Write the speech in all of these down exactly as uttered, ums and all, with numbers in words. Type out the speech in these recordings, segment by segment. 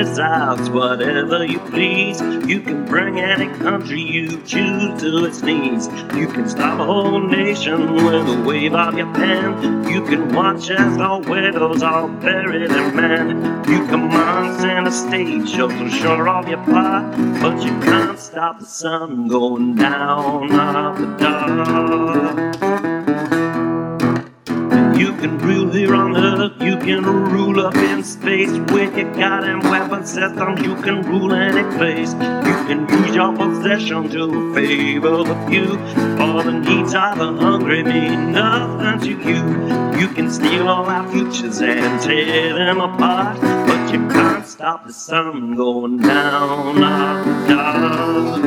resides, whatever you please. You can bring any country you choose to its knees. You can stop a whole nation with a wave of your pen. You can watch as all widows all bury their men. You come on center stage, show sure of your part, but you can't stop the sun going down off the dark. You can rule here on earth, you can rule up in space. With your goddamn weapon systems, you can rule any place. You can use your possession to favor the few. All the needs of the hungry mean nothing to you. You can steal all our futures and tear them apart, but you can't stop the sun going down off the dark.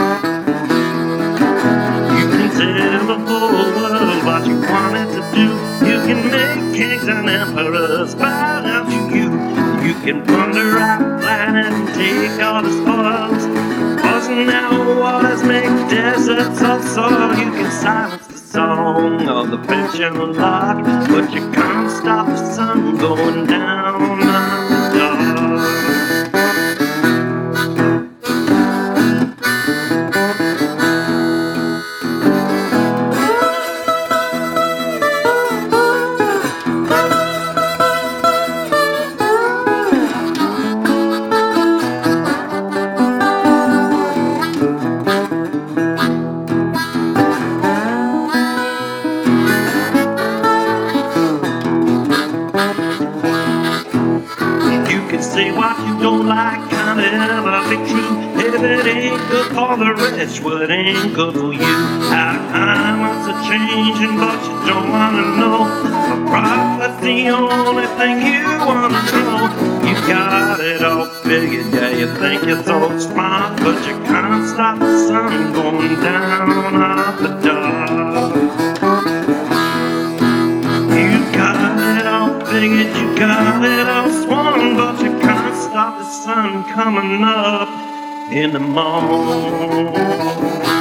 You can tell the whole world what you want it to do. You can make kings and emperors bow down to you. You can plunder our planet and take all the spoils. Poison our waters, make deserts of soil. You can silence the song of the finch and the lark, but you can't stop the sun going down on the dark. Say what you don't like, can't ever be true. If it ain't good for the rich, well, it ain't good for you. Our climates are changing, but you don't wanna know. A prophet's the only thing you wanna know. You got it all figured, yeah, you think you're so smart, but you can't stop the sun going down off the dark. You got it all figured, you got it all swung, but you can't stop the sun coming up in the morning.